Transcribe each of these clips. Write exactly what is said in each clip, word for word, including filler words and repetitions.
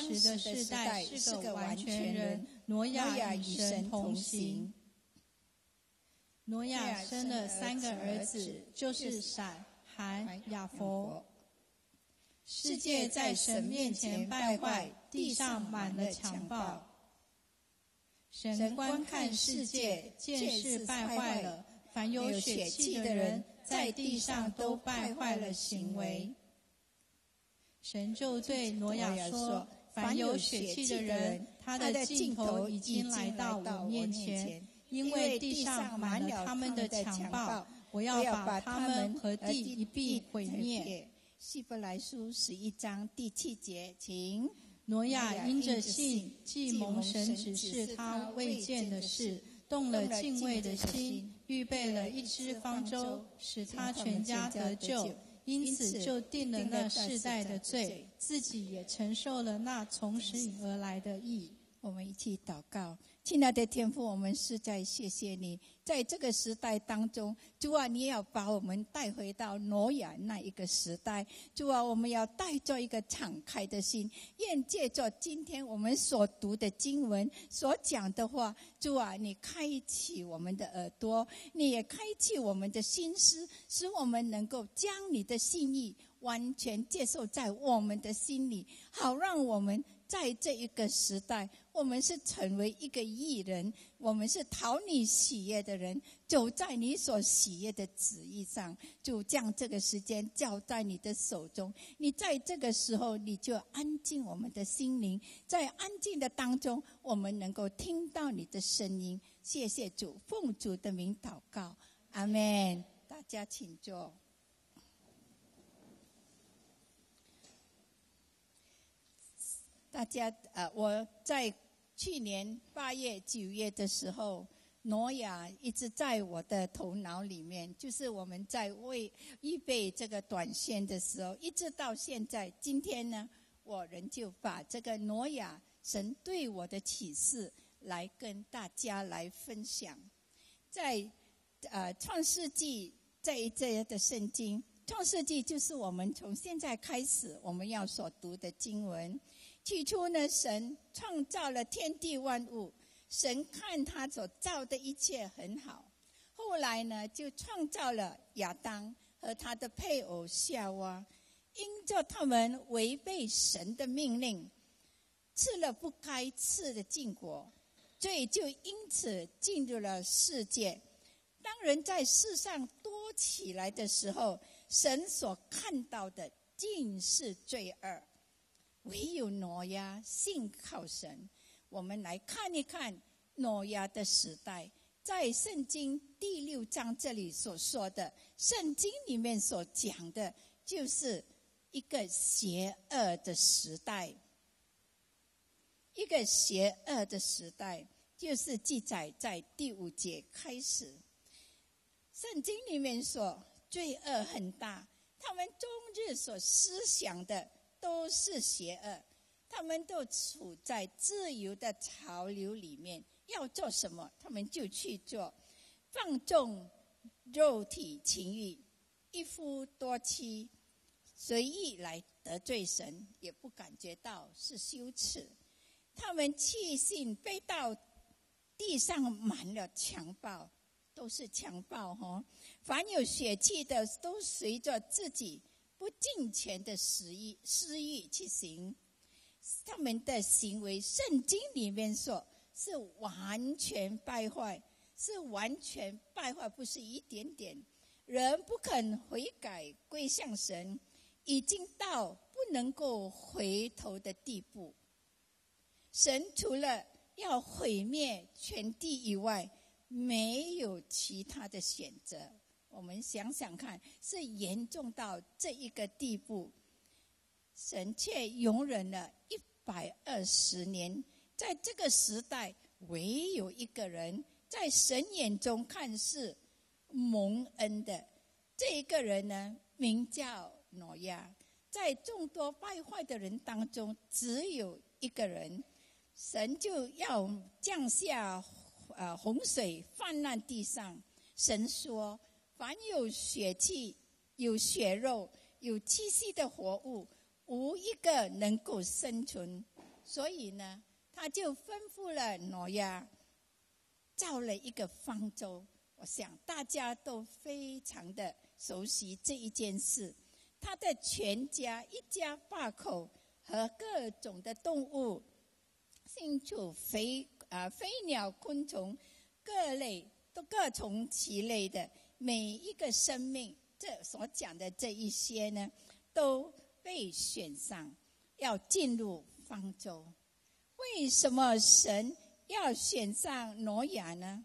时的世代是个完全人，挪亚与神同行。挪亚生了三个儿子，就是闪、含、雅弗。世界在神面前败坏，地上满了强暴。神观看世界，见是败坏了，凡有血气的人在地上都败坏了行为。神就对挪亚说，凡有血气的人，他的尽头已经来到我面前，因为地上满了他们的强暴，我要把他们和地一并毁灭。 希伯来书十一章第七节，请。 挪亚因着信，既蒙神指示他未见的事，动了敬畏的心，预备了一只方舟，使他全家得救，因此就定了那世代的罪，自己也承受了那从神而来的义。 我们一起祷告。亲爱的天父，我们实在谢谢你，在这个时代当中，主啊，你要把我们带回到挪亚那一个时代。主啊，我们要带着一个敞开的心，愿借着今天我们所读的经文所讲的话，主啊，你开启我们的耳朵，你也开启我们的心思，使我们能够将你的心意完全接受在我们的心里，好让我们在这一个时代，我们是成为一个义人，我们是讨你喜悦的人，走在你所喜悦的旨意上。就将这个时间交在你的手中，你在这个时候你就安静我们的心灵，在安静的当中我们能够听到你的声音。谢谢主，奉主的名祷告，阿们。大家请坐。大家呃，我在去年八月九月的时候，挪亚一直在我的头脑里面，就是我们在为预备这个短线的时候，一直到现在。今天呢，我仍旧把这个挪亚神对我的启示来跟大家来分享。在呃创世纪这一节的圣经，创世纪就是我们从现在开始我们要所读的经文。起初呢，神创造了天地万物，神看他所造的一切很好。后来呢，就创造了亚当和他的配偶夏娃，因着他们违背神的命令，吃了不该吃的禁果，罪就因此进入了世界。当人在世上多起来的时候，神所看到的尽是罪恶。唯有挪亚信靠神。我们来看一看挪亚的时代，在圣经第六章这里所说的，圣经里面所讲的就是一个邪恶的时代。一个邪恶的时代就是记载在第五节开始。圣经里面说罪恶很大，他们终日所思想的都是邪恶，他们都处在自由的潮流里面，要做什么他们就去做，放纵肉体情欲，一夫多妻，随意来得罪神，也不感觉到是羞耻。他们气性被到地上满了强暴，都是强暴、哦、凡有血气的都随着自己不敬虔的私欲私欲去行，他们的行为圣经里面说是完全败坏，是完全败坏，不是一点点。人不肯悔改归向神，已经到不能够回头的地步。神除了要毁灭全地以外，没有其他的选择。我们想想看，是严重到这一个地步，神却容忍了一百二十年。在这个时代，唯有一个人在神眼中看是蒙恩的，这一个人呢，名叫挪亚。在众多败坏的人当中，只有一个人，神就要降下呃洪水泛滥地上。神说，凡有血气、有血肉、有气息的活物，无一个能够生存。 所以呢，他就吩咐了挪亚造了一个方舟。我想大家都非常的熟悉这一件事。他的全家一家八口和各种的动物、牲畜、飞啊飞鸟、昆虫，各类都各从其类的每一个生命，这所讲的这一些呢，都被选上要进入方舟。为什么神要选上挪亚呢？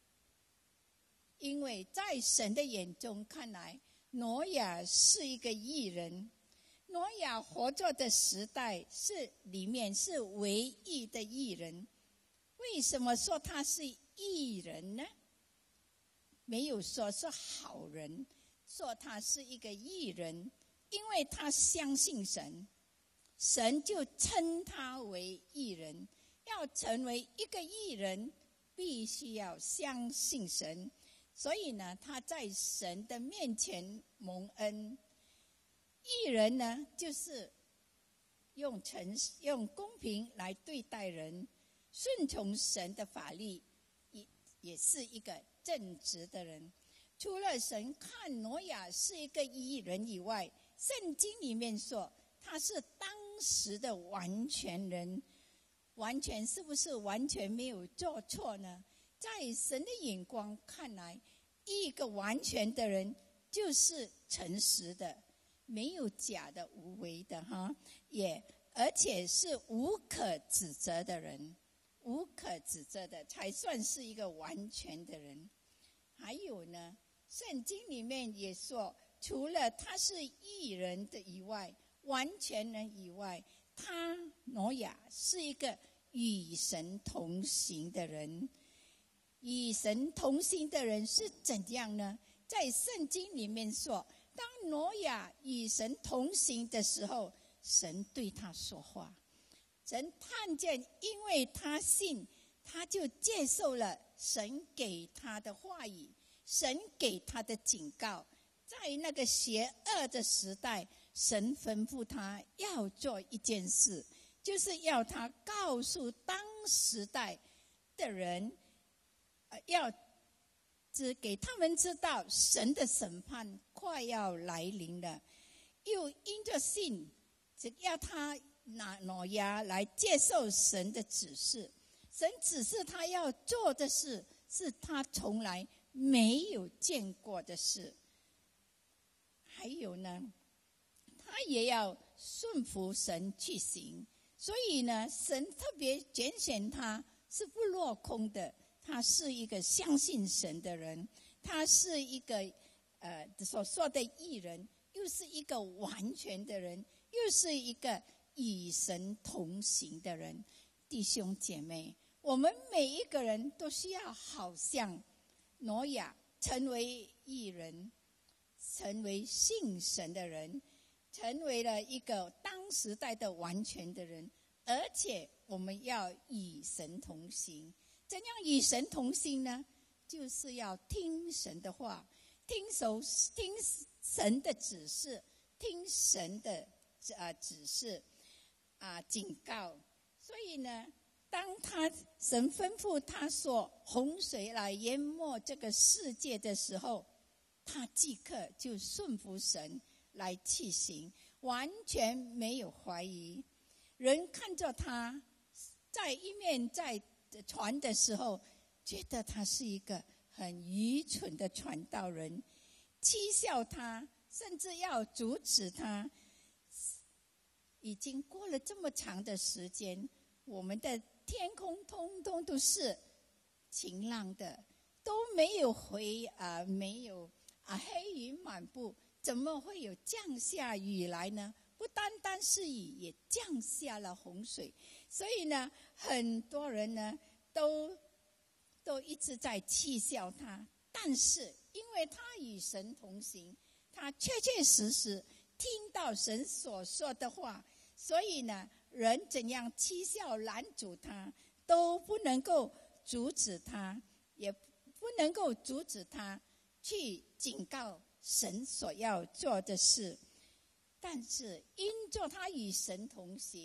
因为在神的眼中看来，挪亚是一个义人。挪亚活着的时代是里面是唯一的义人。为什么说他是义人呢？没有说是好人，说他是一个义人，因为他相信神，神就称他为义人。要成为一个义人，必须要相信神，所以呢，他在神的面前蒙恩。义人呢，就是用诚用公平来对待人，顺从神的法律，也也是一个正直的人。除了神看挪亚是一个义人以外，圣经里面说他是当时的完全人。完全是不是完全没有做错呢？在神的眼光看来，一个完全的人就是诚实的，没有假的、无为的哈，也而且是无可指责的人，无可指责的才算是一个完全的人。还有呢，圣经里面也说，除了他是义人的以外，完全人以外，他挪亚是一个与神同行的人。与神同行的人是怎样呢？在圣经里面说，当挪亚与神同行的时候，神对他说话。神看见，因为他信，他就接受了神给他的话语，神给他的警告。在那个邪恶的时代，神吩咐他要做一件事，就是要他告诉当时代的人，呃、要只给他们知道神的审判快要来临了。又因着信，只要他拿挪亚来接受神的指示。神指示他要做的事，是他从来没有见过的事。还有呢，他也要顺服神去行。所以呢，神特别拣选他，是不落空的。他是一个相信神的人，他是一个呃所说的义人，又是一个完全的人，又是一个与神同行的人。弟兄姐妹，我们每一个人都需要好像挪亚成为义人，成为信神的人，成为了一个当时代的完全的人。而且我们要与神同行。怎样与神同行呢？就是要听神的话，听手听神的指示，听神的呃指示啊警告。所以呢，当他神吩咐他说洪水来淹没这个世界的时候，他即刻就顺服神来去行，完全没有怀疑。人看着他在一面在传的时候，觉得他是一个很愚蠢的传道人，讥笑他，甚至要阻止他。已经过了这么长的时间，我们的天空通通都是晴朗的，都没有回啊、呃，没有啊黑云满布，怎么会有降下雨来呢？不单单是雨，也降下了洪水。所以呢，很多人呢都都一直在讥笑他，但是因为他与神同行，他确确实实听到神所说的话，所以呢，人怎样讥笑拦阻他，都不能够阻止他，也不能够阻止他去警告神所要做的事。但是因着他与神同行，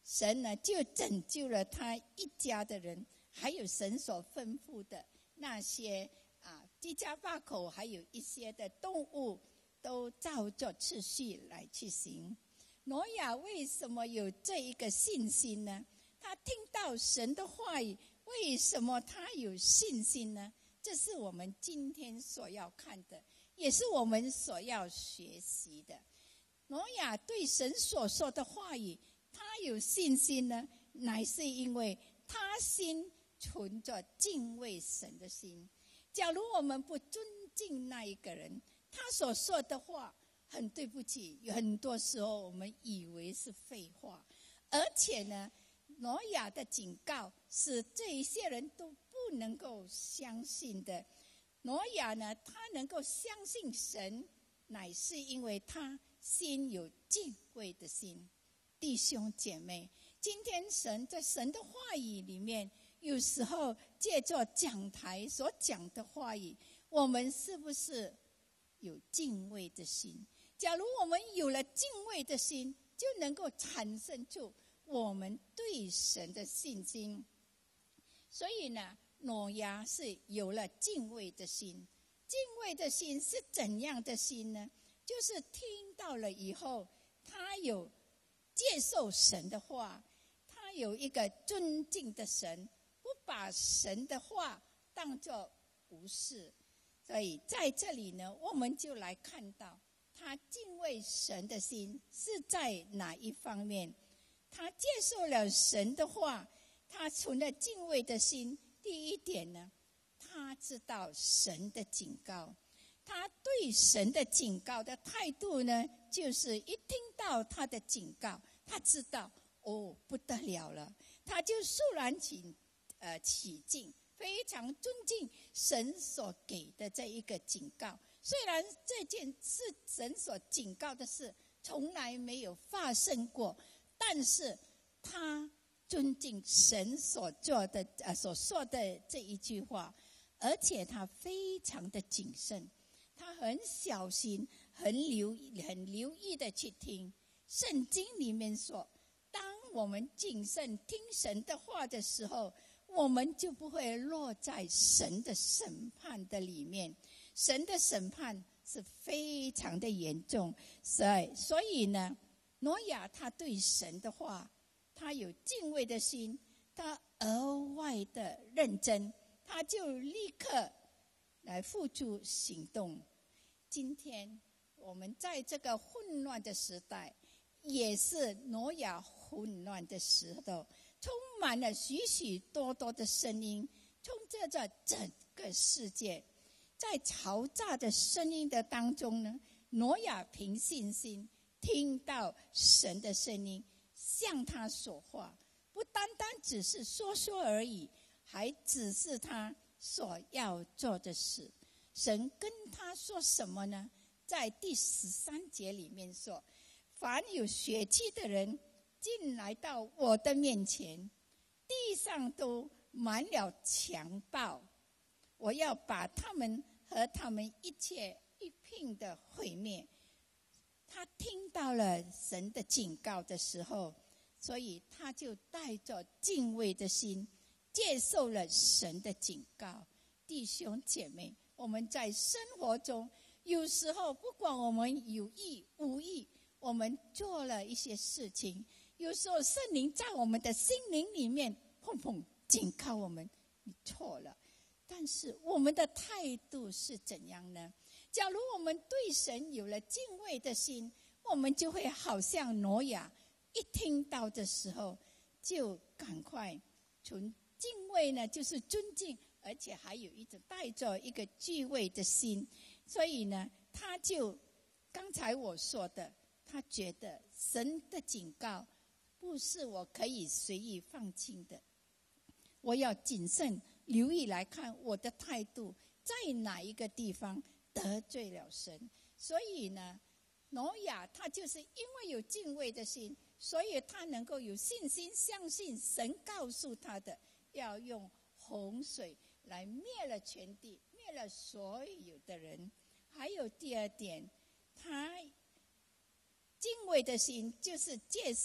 神呢就拯救了他一家的人，还有神所吩咐的那些啊居家罢口，还有一些的动物，都照着次序来去行。挪亚为什么有这一个信心呢？他听到神的话语，为什么他有信心呢？这是我们今天所要看的，也是我们所要学习的。挪亚对神所说的话语，他有信心呢，乃是因为他心存着敬畏神的心。假如我们不尊敬那一个人，他所说的话，很对不起，有很多时候我们以为是废话。而且呢，挪亚的警告使这一些人都不能够相信的。挪亚呢，他能够相信神，乃是因为他心有敬畏的心。弟兄姐妹，今天神在神的话语里面，有时候借着讲台所讲的话语，我们是不是有敬畏的心？假如我们有了敬畏的心，就能够产生出我们对神的信心。所以呢，挪亚是有了敬畏的心。敬畏的心是怎样的心呢？就是听到了以后，他有接受神的话，他有一个尊敬的神，不把神的话当作无视。所以在这里呢，我们就来看到他敬畏神的心是在哪一方面。他接受了神的话，他存了敬畏的心。第一点呢，他知道神的警告，他对神的警告的态度呢，就是一听到他的警告，他知道哦不得了了，他就肃然起呃起敬，非常尊敬神所给的这一个警告。虽然这件是神所警告的事从来没有发生过，但是他尊敬神所做的呃所说的这一句话，而且他非常的谨慎，他很小心，很留很留意的去听。圣经里面说，当我们谨慎听神的话的时候，我们就不会落在神的审判的里面。神的审判是非常的严重，所以所以呢，挪亚他对神的话，他有敬畏的心，他额外的认真，他就立刻来付诸行动。今天我们在这个混乱的时代，也是挪亚混乱的时候，充满了许许多多的声音，充斥着整个世界。在嘈杂的声音的当中呢，挪亚凭信心听到神的声音，向他说话，不单单只是说说而已，还指示他所要做的事。神跟他说什么呢？在第十三节里面说，凡有血气的人进来到我的面前，地上都满了强暴，我要把他们和他们一切一并的毁灭。他听到了神的警告的时候，所以他就带着敬畏的心接受了神的警告。弟兄姐妹，我们在生活中有时候不管我们有意无意，我们做了一些事情，有时候圣灵在我们的心灵里面砰砰警告我们，你错了。但是我们的态度是怎样呢？假如我们对神有了敬畏的心，我们就会好像挪亚，一听到的时候就赶快从敬畏呢，就是尊敬，而且还有一种带着一个惧畏的心。所以呢，他就刚才我说的，他觉得神的警告不是我可以随意放弃的，我要谨慎留意来看我的态度在哪一个地方得罪了神。所以呢，挪亚他就是因为有敬畏的心，所以他能够有信心相信神告诉他的，要用洪水来灭了全地，灭了所有的人。还有第二点，他敬畏的心就是接受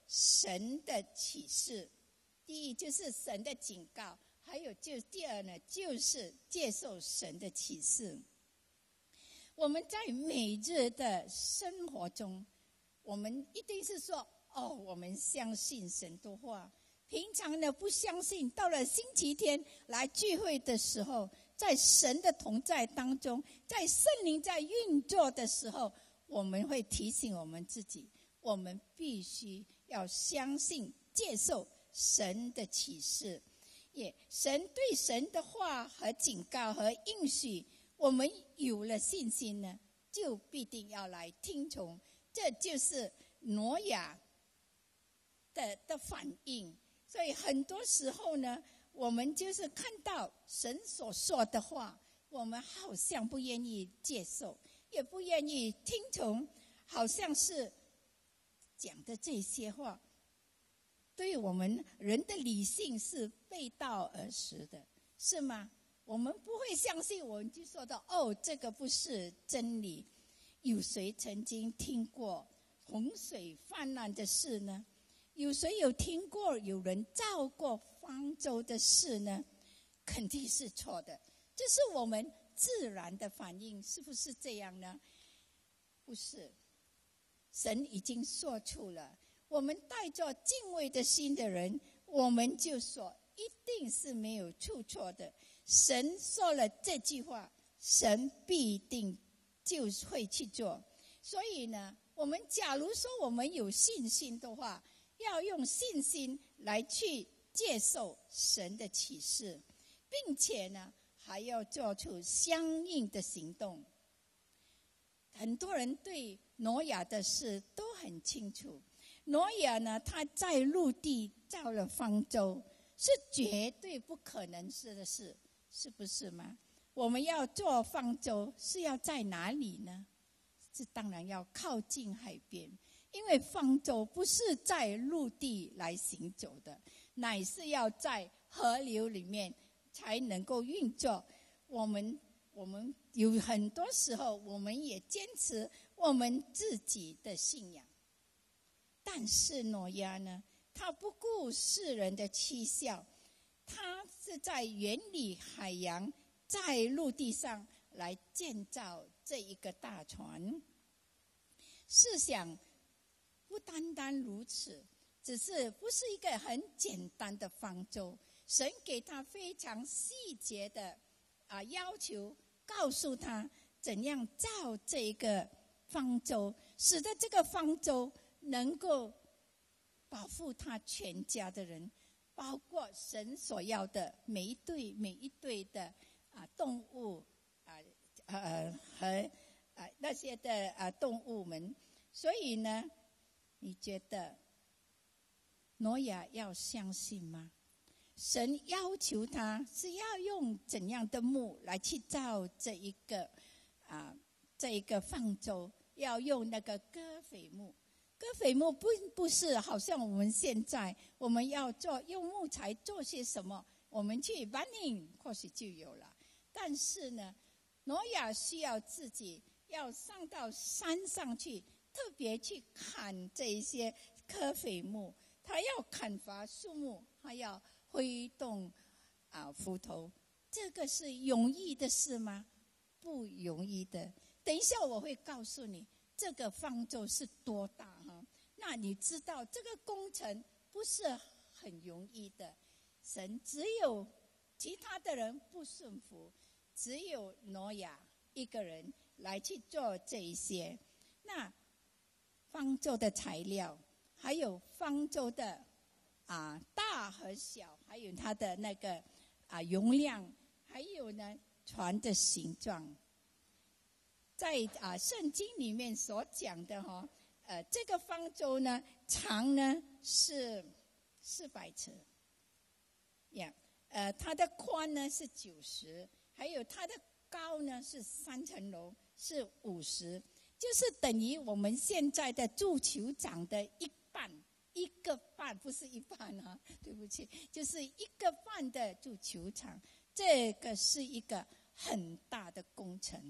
神的启示。第一就是神的警告，还有就第二呢，就是接受神的启示。我们在每日的生活中，我们一定是说，哦，我们相信神的话。平常呢不相信，到了星期天来聚会的时候，在神的同在当中，在圣灵在运作的时候，我们会提醒我们自己，我们必须要相信接受神的启示。也神对神的话和警告和应许，我们有了信心呢，就必定要来听从。这就是挪亚的的反应。所以很多时候呢，我们就是看到神所说的话，我们好像不愿意接受，也不愿意听从，好像是讲的这些话对我们人的理性是背道而驰的，是吗？我们不会相信，我们就说到，哦，这个不是真理。有谁曾经听过洪水泛滥的事呢？有谁有听过有人造过方舟的事呢？肯定是错的，这是我们自然的反应，是不是这样呢？不是，神已经说出了，我们带着敬畏的心的人，我们就说一定是没有出错的。神说了这句话，神必定就会去做。所以呢，我们假如说我们有信心的话，要用信心来去接受神的启示，并且呢，还要做出相应的行动。很多人对挪亚的事都很清楚。挪亚呢，他在陆地造了方舟，是绝对不可能是的事，是不是吗？我们要做方舟是要在哪里呢？是当然要靠近海边。因为方舟不是在陆地来行走的，乃是要在河流里面才能够运作。我们我们有很多时候，我们也坚持我们自己的信仰，但是挪亚呢，他不顾世人的讥笑，他是在远离海洋，在陆地上来建造这一个大船。试想，不单单如此，只是不是一个很简单的方舟，神给他非常细节的啊要求，告诉他怎样造这一个方舟，使得这个方舟能够保护他全家的人，包括神所要的每一对每一对的啊动物啊呃和啊那些的啊动物们。所以呢，你觉得挪亚要相信吗？神要求他是要用怎样的木来去造这一个啊这一个方舟？要用那个戈斐木。戈斐木不不是好像我们现在我们要做用木材做些什么，我们去 running 或许就有了。但是呢，挪亚需要自己要上到山上去，特别去砍这一些戈斐木，他要砍伐树木，他要挥动啊斧头，这个是容易的事吗？不容易的。等一下我会告诉你这个方舟是多大哈，那你知道这个工程不是很容易的。神只有其他的人不顺服，只有挪亚一个人来去做这一些。那方舟的材料，还有方舟的啊大和小，还有它的那个啊容量，还有呢船的形状，在啊圣经里面所讲的哈、哦，呃这个方舟呢长呢是四百尺，呀、yeah, 呃它的宽呢是九十，还有它的高呢是三层楼，是五十。就是等于我们现在的足球场的一半，一个半，不是一半啊，对不起，就是一个半的足球场。这个是一个很大的工程。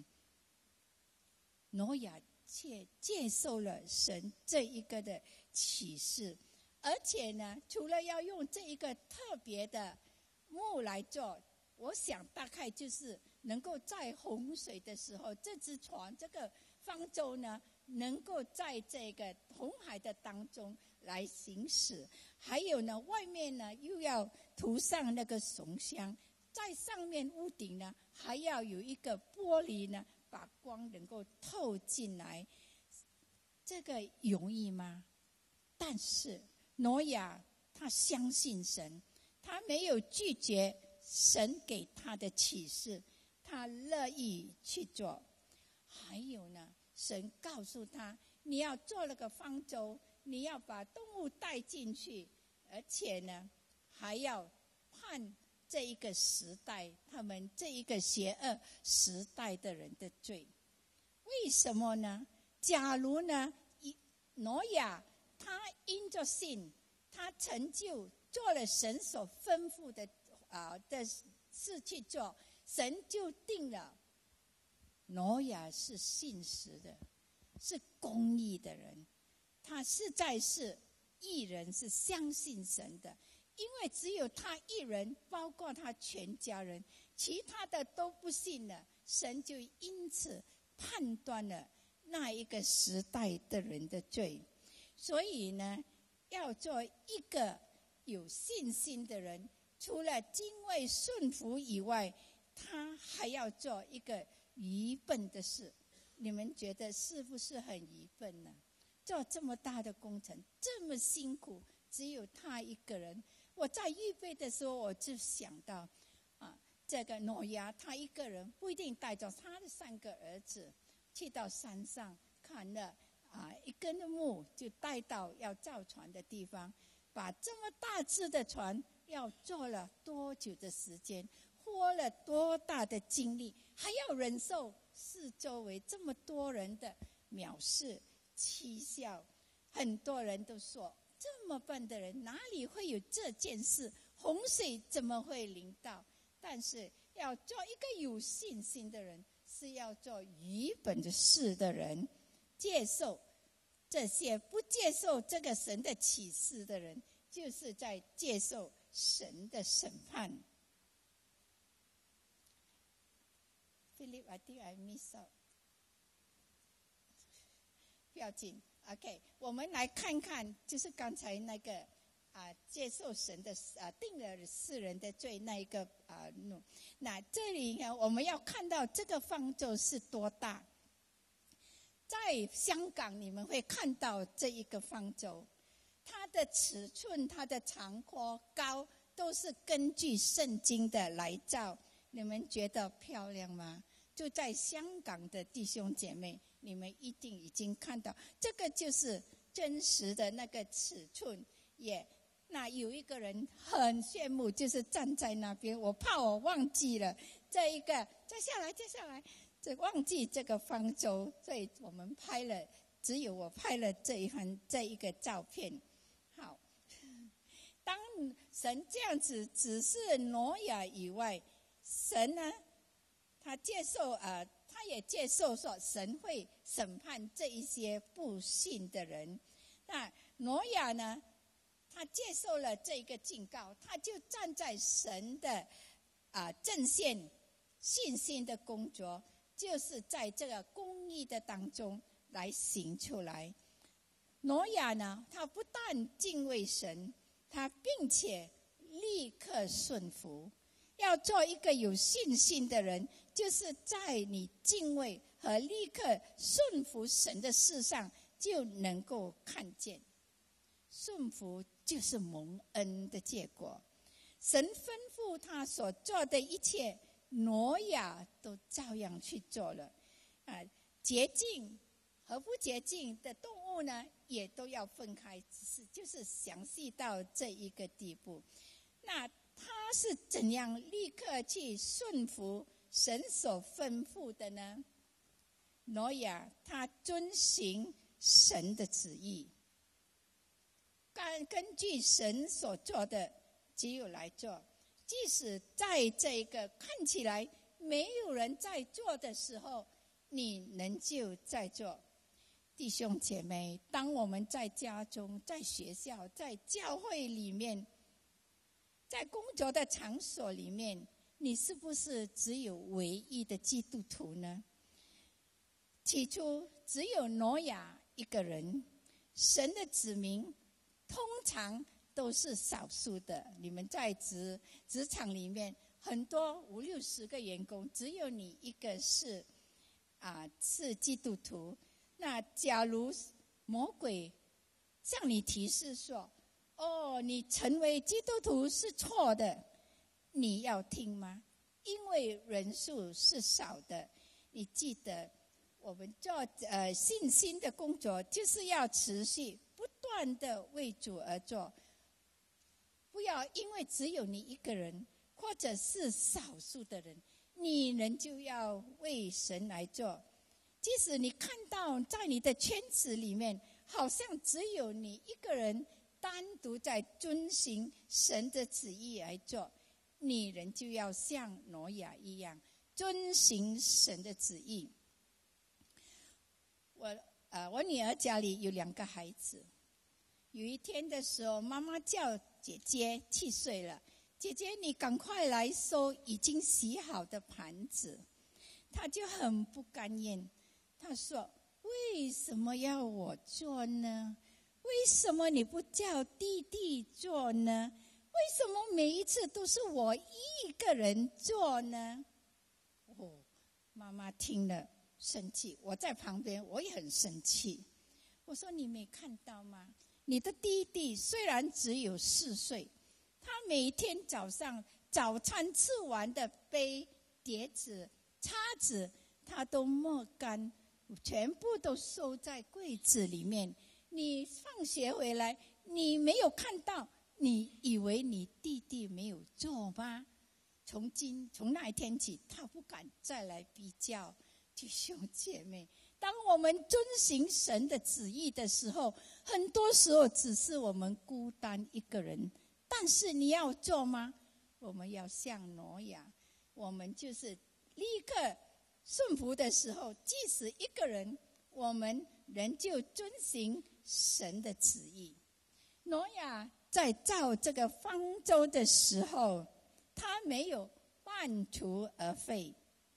挪亚却接受了神这一个的启示， 而且呢，除了要用这一个特别的木来做，我想大概就是能够在洪水的时候，这只船这个方舟呢，能够在这个红海的当中来行驶。还有呢，外面呢又要涂上那个松香，在上面屋顶呢还要有一个玻璃呢，把光能够透进来。这个容易吗？但是挪亚他相信神，他没有拒绝神给他的启示，他乐意去做。还有呢，神告诉他，你要做那个方舟，你要把动物带进去，而且呢还要判这一个时代，他们这一个邪恶时代的人的罪。为什么呢？假如呢挪亚他因着信，他成就做了神所吩咐的啊、呃、的事去做，神就定了挪亚是信实的，是公义的人，他实在是义人，是相信神的。因为只有他一人，包括他全家人，其他的都不信了，神就因此判断了那一个时代的人的罪。所以呢，要做一个有信心的人，除了敬畏顺服以外，他还要做一个愚笨的事。你们觉得是不是很愚笨呢？做这么大的工程，这么辛苦，只有他一个人。我在预备的时候，我就想到啊，这个挪亚他一个人不一定带着他的三个儿子去到山上看了啊一根木，就带到要造船的地方，把这么大只的船要做了多久的时间，花了多大的精力，还要忍受四周围这么多人的藐视讥笑。很多人都说，这么笨的人哪里会有这件事，洪水怎么会临到？但是要做一个有信心的人，是要做愚笨的事的人。接受这些不接受这个神的启示的人，就是在接受神的审判。 Philip, I think I miss out. 不要紧 OK， 我们来看看，就是刚才那个啊，接受神的啊，定了世人的罪那一个啊，那这里呢，我们要看到这个方舟是多大。在香港你们会看到这一个方舟，它的尺寸、它的长宽高都是根据圣经的来造。你们觉得漂亮吗？就在香港的弟兄姐妹，你们一定已经看到，这个就是真实的那个尺寸。也那有一个人很羡慕，就是站在那边，我怕我忘记了这一个，再下来，再下来，这忘记这个方舟，所以我们拍了，只有我拍了这一份这一个照片。好，当神这样子指示挪亚以外，神呢，他接受呃，他也接受说神会审判这一些不信的人。那挪亚呢，他接受了这个警告，他就站在神的啊、呃、阵线，信心的工作，就是在这个公义的当中来行出来。挪亚呢，他不但敬畏神，他并且立刻顺服。要做一个有信心的人，就是在你敬畏和立刻顺服神的事上，就能够看见。顺服就是蒙恩的结果。神吩咐他所做的一切，挪亚都照样去做了。啊，洁净和不洁净的动物呢，也都要分开，只是就是详细到这一个地步。那他是怎样立刻去顺服神所吩咐的呢？挪亚他遵行神的旨意，根根据神所做的只有来做，即使在这个看起来没有人在做的时候，你仍旧在做。 弟兄姐妹，当我们在家中、在学校、在教会里面，在工作的场所里面，你是不是只有唯一的基督徒呢？起初只有挪亚一个人，神的子民通常都是少数的。你们在职职场里面，很多五六十个员工，只有你一个是啊是基督徒。那假如魔鬼向你提示说，哦，你成为基督徒是错的，你要听吗？因为人数是少的。你记得我们做呃信心的工作，就是要持续不断的为主而做，不要因为只有你一个人或者是少数的人，你人就要为神来做。即使你看到在你的圈子里面，好像只有你一个人单独在遵行神的旨意来做，你人就要像挪亚一样遵行神的旨意。我呃，我女儿家里有两个孩子，有一天的时候，妈妈叫姐姐七岁了，姐姐你赶快来收已经洗好的盘子。她就很不甘愿，她说，为什么要我做呢？为什么你不叫弟弟做呢？为什么每一次都是我一个人做呢？哦，妈妈听了生气，我在旁边我也很生气。我说你没看到吗？你的弟弟虽然只有四岁，他每天早上早餐吃完的杯、碟子、叉子，他都抹干，全部都收在柜子里面。你放学回来，你没有看到，你以为你弟弟没有做吗？从今从那一天起，他不敢再来比较。弟兄姐妹，当我们遵行神的旨意的时候，很多时候只是我们孤单一个人，但是你要做吗？我们要像挪亚，我们就是立刻顺服的时候，即使一个人，我们仍旧遵行神的旨意。挪亚在造这个方舟的时候，他没有半途而废。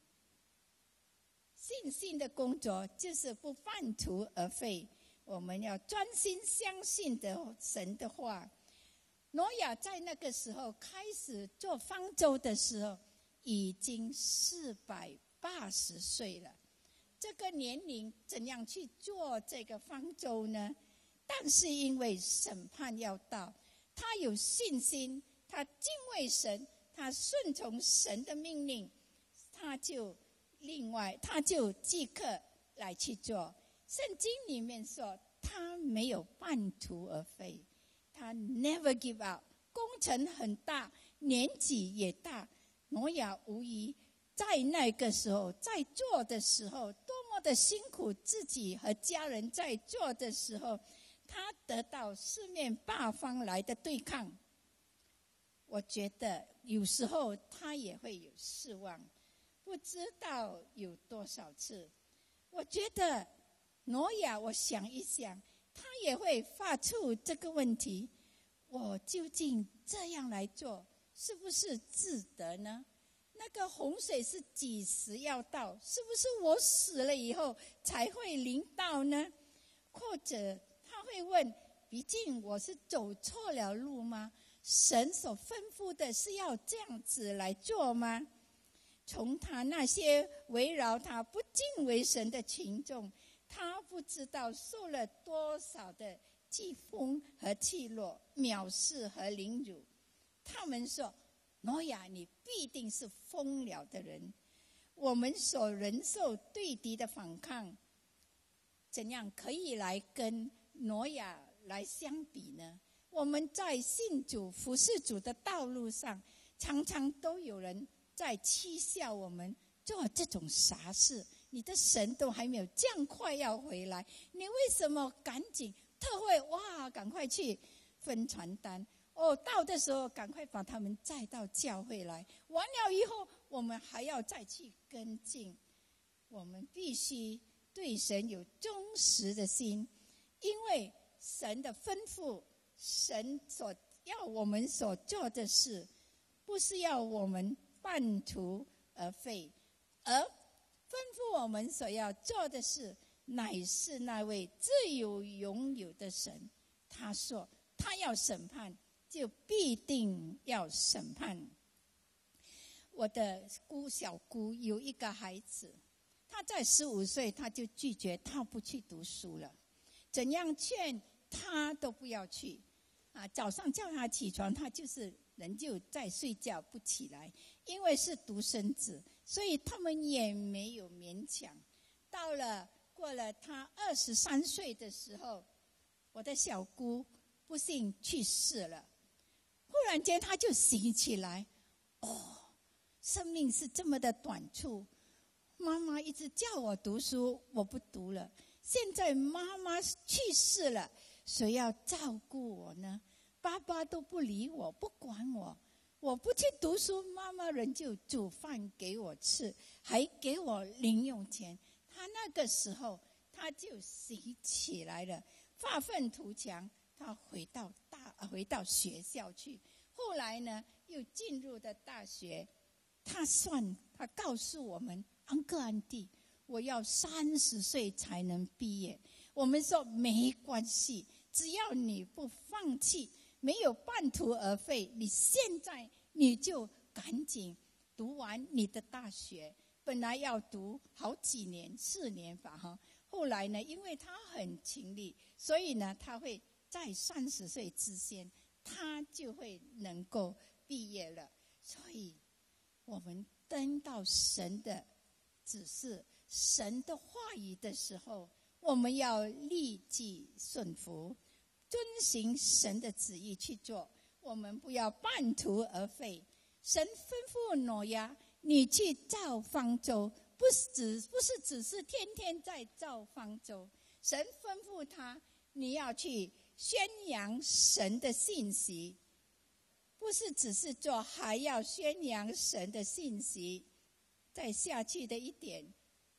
信心的工作就是不半途而废，我们要专心相信的神的话。挪亚在那个时候开始做方舟的时候，已经四百八十岁了。这个年龄怎样去做这个方舟呢？但是因为审判要到，他有信心，他敬畏神，他顺从神的命令，他就另外他就即刻来去做。圣经里面说他没有半途而废，他 never give up。 工程很大，年纪也大，挪亚无疑在那个时候在做的时候多么的辛苦，自己和家人在做的时候，他得到四面八方来的对抗。我觉得有时候他也会有失望，不知道有多少次。我觉得挪亚，我想一想，他也会发出这个问题，我究竟这样来做是不是值得呢？那个洪水是几时要到？是不是我死了以后才会临到呢？或者他会问，毕竟我是走错了路吗？神所吩咐的是要这样子来做吗？从他那些围绕他不敬畏神的群众，他不知道受了多少的讥讽和欺弱、藐视和凌辱。他们说，挪亚，你必定是疯了的人。我们所忍受对敌的反抗，怎样可以来跟挪亚来相比呢？我们在信主服侍主的道路上，常常都有人在讥笑我们做这种傻事。你的神都还没有这样快要回来，你为什么赶紧特会哇赶快去分传单？哦，到的时候赶快把他们载到教会来，完了以后我们还要再去跟进。我们必须对神有忠实的心，因为神的吩咐，神所要我们所做的事，不是要我们半途而废，而吩咐我们所要做的事，乃是那位自有永有的神。他说他要审判，就必定要审判。我的姑小姑有一个孩子，他在十五岁他就拒绝，他不去读书了，怎样劝他都不要去啊！早上叫他起床，他就是人就在睡觉不起来，因为是独生子，所以他们也没有勉强。到了过了他二十三岁的时候，我的小姑不幸去世了。忽然间他就醒起来，哦，生命是这么的短促，妈妈一直叫我读书，我不读了，现在妈妈去世了，谁要照顾我呢？爸爸都不理我，不管我，我不去读书，妈妈人就煮饭给我吃，还给我零用钱。他那个时候他就醒起来了，发愤图强，他回到大回到学校去。后来呢，又进入的大学。他算，他告诉我们，安哥安弟，我要三十岁才能毕业。我们说没关系，只要你不放弃，没有半途而废，你现在你就赶紧读完你的大学。本来要读好几年，四年吧哈。后来呢，因为他很勤力，所以呢，他会在三十岁之前，他就会能够毕业了。所以我们登到神的指示、神的话语的时候，我们要立即顺服，遵行神的旨意去做。我们不要半途而废。神吩咐挪亚，你去造方舟，不是只不是只是天天在造方舟。神吩咐他，你要去宣扬神的信息，不是只是做，还要宣扬神的信息。再下去的一点，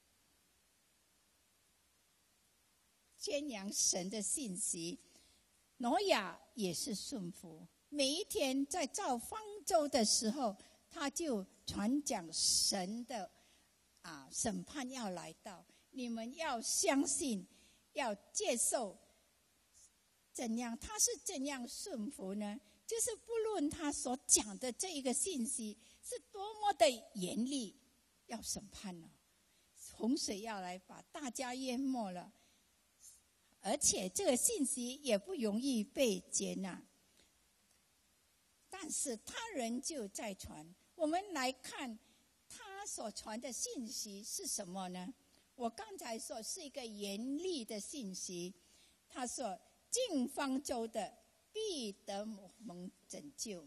宣扬神的信息。挪亚也是顺服，每一天在造方舟的时候，他就传讲神的啊审判要来到，你们要相信，要接受。怎样？他是怎样顺服呢？就是不论他所讲的这一个信息是多么的严厉，要审判了，洪水要来把大家淹没了，而且这个信息也不容易被接纳，但是他仍旧在传。我们来看他所传的信息是什么呢？我刚才说是一个严厉的信息。他说进方舟的必得蒙拯救。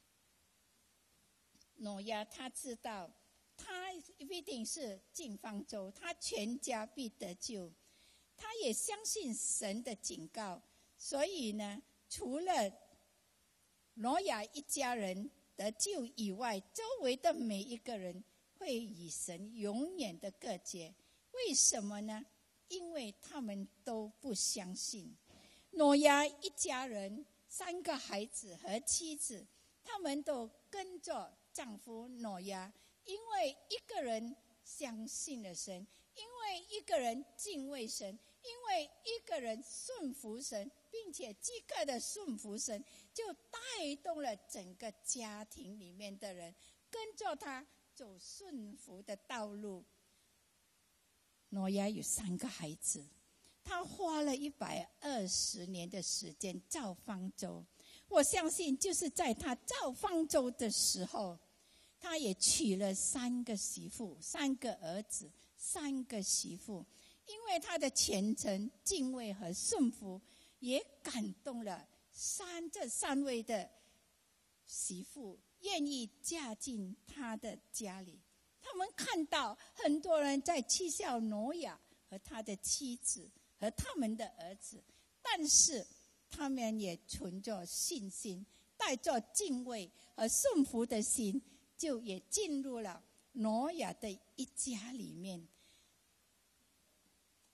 挪亚他知道他必定是进方舟，他全家必得救。他也相信神的警告，所以呢，除了挪亚一家人得救以外，周围的每一个人会与神永远的隔绝。为什么呢？因为他们都不相信。挪亚一家人三个孩子和妻子，他们都跟着丈夫挪亚，因为一个人相信了神，因为一个人敬畏神，因为一个人顺服神，并且即刻的顺服神，就带动了整个家庭里面的人跟着他走顺服的道路。挪亚有三个孩子，他花了一百二十年的时间造方舟。我相信就是在他造方舟的时候，他也娶了三个媳妇、三个儿子、三个媳妇，因为他的虔诚、敬畏和顺服，也感动了三这三位的媳妇，愿意嫁进他的家里。他们看到很多人在讥笑挪亚和他的妻子和他们的儿子，但是他们也存着信心，带着敬畏和顺服的心，就也进入了挪亚的一家里面。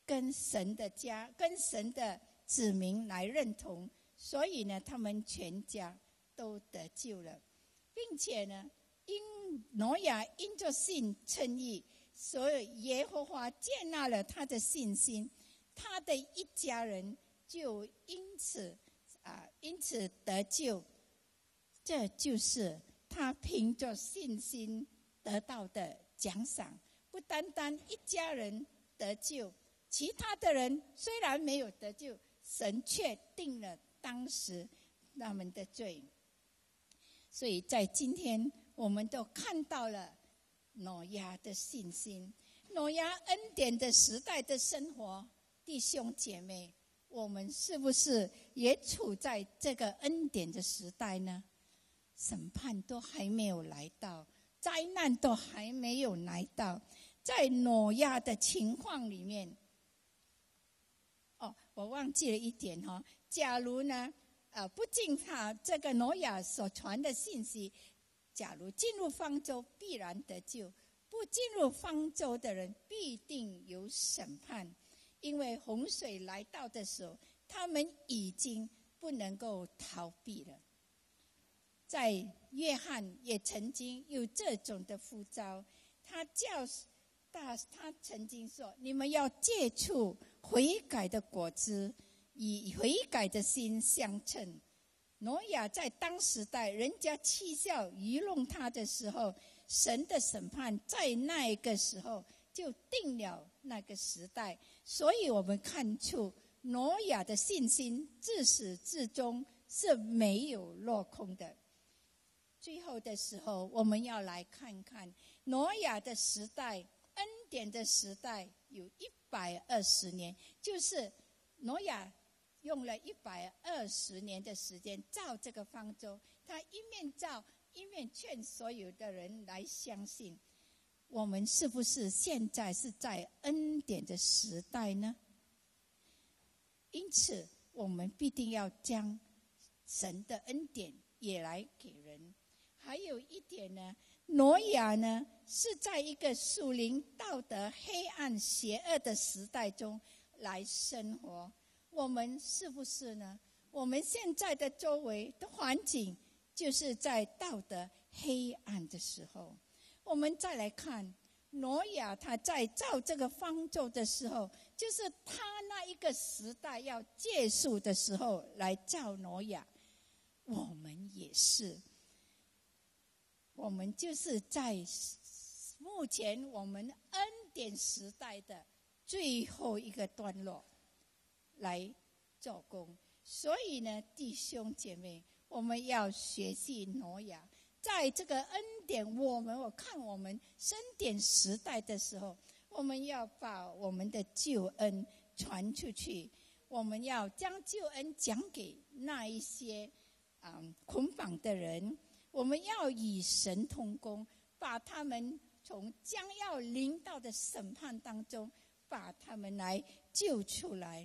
跟神的家、跟神的子民来认同，所以呢，他们全家都得救了，并且呢，因挪亚因着信称义，所以耶和华接纳了他的信心，他的一家人就因此啊，因此得救。这就是他凭着信心得到的奖赏。不单单一家人得救，其他的人虽然没有得救，神却定了当时他们的罪。所以在今天我们都看到了挪亚的信心，挪亚恩典的时代的生活。弟兄姐妹，我们是不是也处在这个恩典的时代呢？审判都还没有来到，灾难都还没有来到，在挪亚的情况里面，哦，我忘记了一点哈、哦。假如呢，呃，不尽他这个挪亚所传的信息，假如进入方舟必然得救，不进入方舟的人必定有审判，因为洪水来到的时候，他们已经不能够逃避了。在约翰也曾经有这种的呼召，他叫大，他曾经说：“你们要结出悔改的果子，以悔改的心相称。”挪亚在当时代，人家讥笑愚弄他的时候，神的审判在那个时候就定了那个时代。所以我们看出挪亚的信心自始至终是没有落空的。最后的时候，我们要来看看挪亚的时代，恩典的时代有一百二十年，就是挪亚用了一百二十年的时间造这个方舟，他一面造一面劝所有的人来相信。我们是不是现在是在恩典的时代呢？因此我们必定要将神的恩典也来给人。还有一点呢，挪亚呢是在一个属灵道德黑暗邪恶的时代中来生活。我们是不是呢？我们现在的周围的环境就是在道德黑暗的时候。我们再来看挪亚，他在造这个方舟的时候，就是他那一个时代要结束的时候来造挪亚。我们也是，我们就是在目前我们恩典时代的最后一个段落来做工。所以呢，弟兄姐妹，我们要学习挪亚，在这个恩典，我们我看我们恩典时代的时候，我们要把我们的救恩传出去，我们要将救恩讲给那一些嗯捆绑的人，我们要与神同工，把他们从将要临到的审判当中把他们来救出来。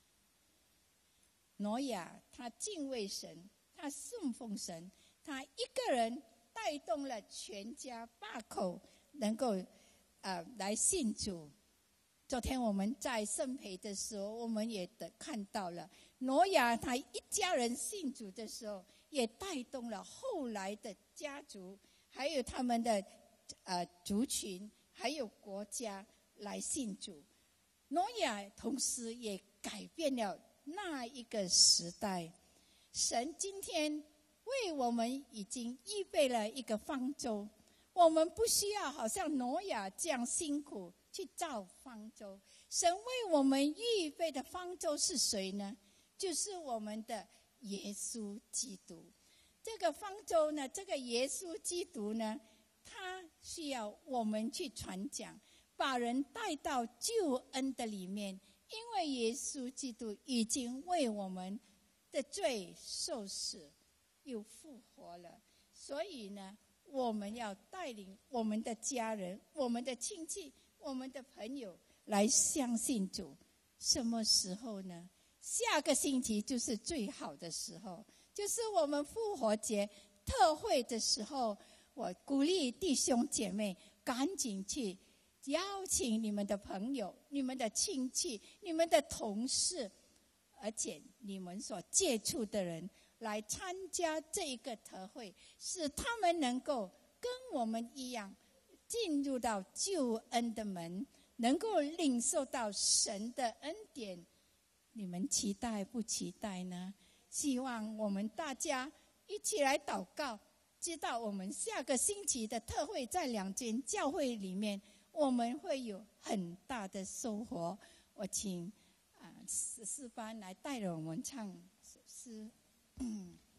挪亚他敬畏神，他信奉神，他一个人带动了全家八口能够呃来信主。昨天我们在圣培的时候，我们也得看到了挪亚他一家人信主的时候，也带动了后来的家族，还有他们的呃族群，还有国家来信主。挪亚同时也改变了那一个时代。神今天为我们已经预备了一个方舟，我们不需要好像挪亚这样辛苦去造方舟。神为我们预备的方舟是谁呢？就是我们的耶稣基督。这个方舟呢，这个耶稣基督呢，他需要我们去传讲，把人带到救恩的里面，因为耶稣基督已经为我们的罪受死又复活了。所以呢，我们要带领我们的家人、我们的亲戚、我们的朋友来相信主。什么时候呢？下个星期就是最好的时候，就是我们复活节特会的时候。我鼓励弟兄姐妹赶紧去邀请你们的朋友、你们的亲戚、你们的同事，而且你们所接触的人来参加这个特会，使他们能够跟我们一样进入到救恩的门，能够领受到神的恩典。你们期待不期待呢？希望我们大家一起来祷告，知道我们下个星期的特会在两间教会里面，我们会有很大的收获。我请啊十四班来带着我们唱诗。嗯